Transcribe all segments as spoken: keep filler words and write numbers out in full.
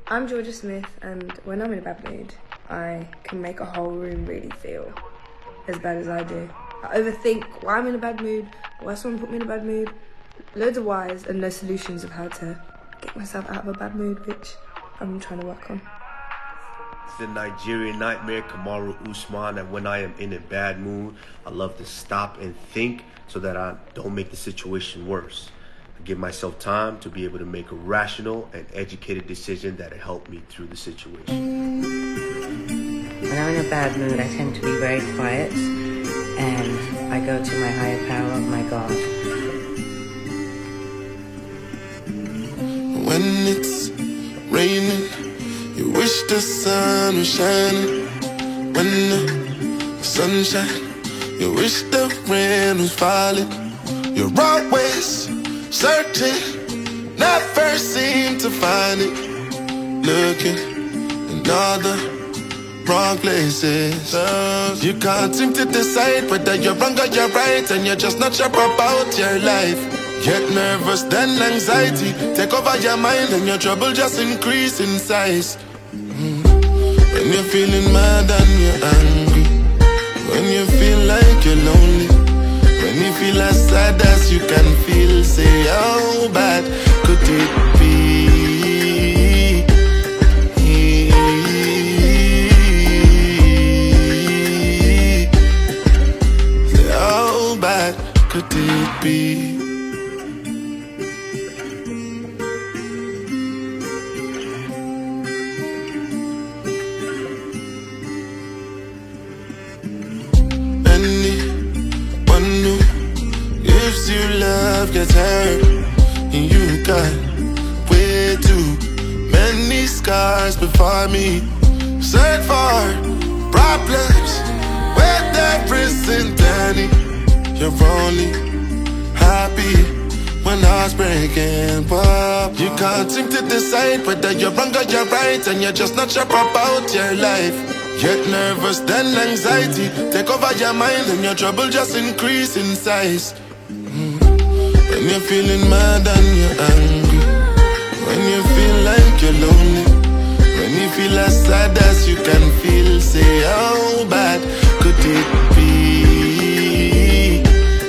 I'm Georgia Smith, and when I'm in a bad mood, I can make a whole room really feel as bad as I do. I overthink why I'm in a bad mood, why someone put me in a bad mood. Loads of whys and no solutions of how to get myself out of a bad mood, which I'm trying to work on. It's the Nigerian Nightmare, Kamaru Usman, and when I am in a bad mood, I love to stop and think so that I don't make the situation worse. I give myself time to be able to make a rational and educated decision that'll help me through the situation. When I'm in a bad mood, I tend to be very quiet, and I go to my higher power, my God. When it's raining, you wish the sun was shining. When the sun shines, you wish the rain was falling. You're always searching, never seem to find it. Looking in all the wrong places. You can't seem to decide whether you're wrong or you're right, and you're just not sure about your life. Get nervous, then anxiety take over your mind, and your trouble just increase in size. Mm. When you're feeling mad and you're angry, when you feel like you're lonely, when you feel as sad as you can feel, say how bad could it be? Say how bad could it be? Gets hurt, and you got way too many scars before me. Search for problems where there isn't any. You're only happy when heart's breaking up. You can't seem to decide whether you're wrong or you're right, and you're just not sure about your life. Get nervous, then anxiety take over your mind, and your trouble just increase in size. When you're feeling mad and you're angry, when you feel like you're lonely, when you feel as sad as you can feel, say how bad could it be?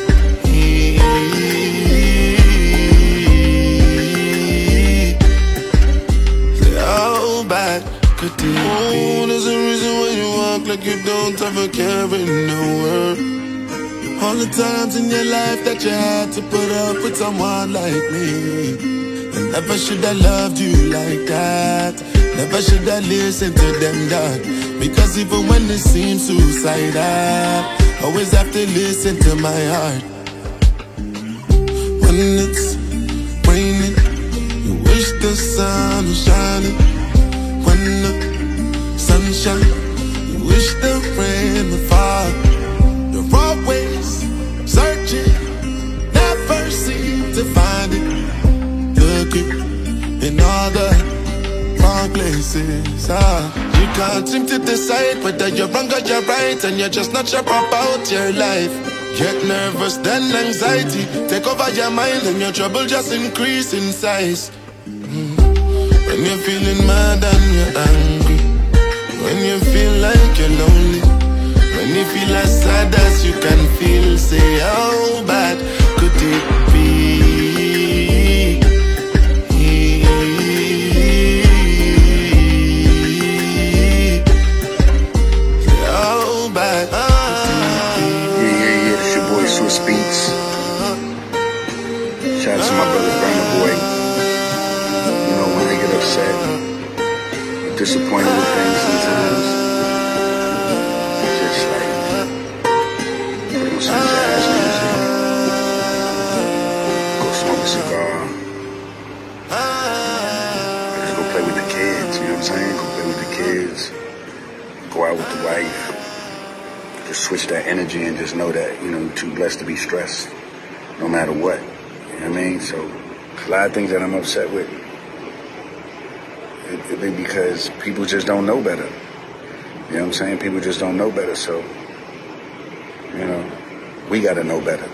Say how bad could it be? Oh, there's a reason why you walk like you don't have a care in the world. All the times in your life that you had to put up with someone like me. And never should I loved you like that. Never should I listen to them, dog. Because even when it seems suicidal, always have to listen to my heart. When it's raining, you wish the sun was shining. When the sun shines, you wish the rain would fall. You're always searching, never seem to find it. Looking in all the wrong places. Ah, you can't seem to decide whether you're wrong or you're right, and you're just not sure about your life. Get nervous, then anxiety take over your mind, and your trouble just increase in size. Mm. When you're feeling mad and you're angry, when you feel like you're lonely, when you feel as sad as you can feel, say how bad could it be? Say how bad could it be? Yeah, yeah, yeah, it's your boy Swiss Beats. Shout out to my brother Burna Boy. You know, when I get upset, disappointed with things sometimes, just like put on some jazz music, go smoke a cigar, just go play with the kids, you know what I'm saying? Go play with the kids, go out with the wife, just switch that energy and just know that, you know, you're too blessed to be stressed, no matter what, you know what I mean? So, a lot of things that I'm upset with, it, it be because people just don't know better. You know what I'm saying? People just don't know better, so, you know, we gotta know better.